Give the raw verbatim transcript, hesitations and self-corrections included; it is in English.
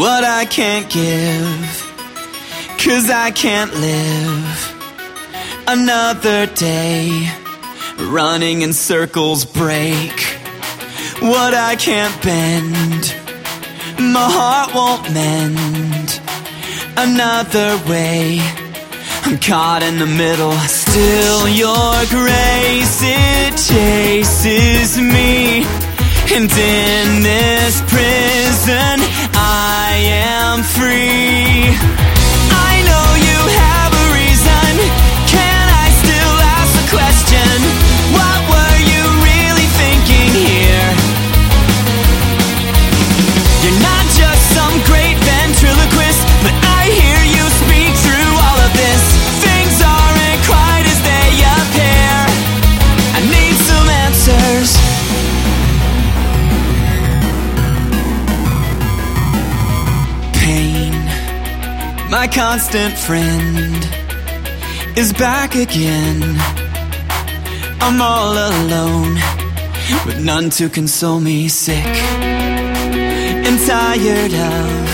what I can't give, 'cause I can't live another day running in circles. Break what I can't bend, my heart won't mend another way. I'm caught in the middle. Still your grace, it chases me, and in this prison I am free. I know you have a reason. Can I still ask the question? What were you really thinking here? You're not just some great ventriloquist, but I hear you speak through all of this. Things aren't quite as they appear. I need some answers. Pain, my constant friend, is back again. I'm all alone, with none to console me. Sick and tired of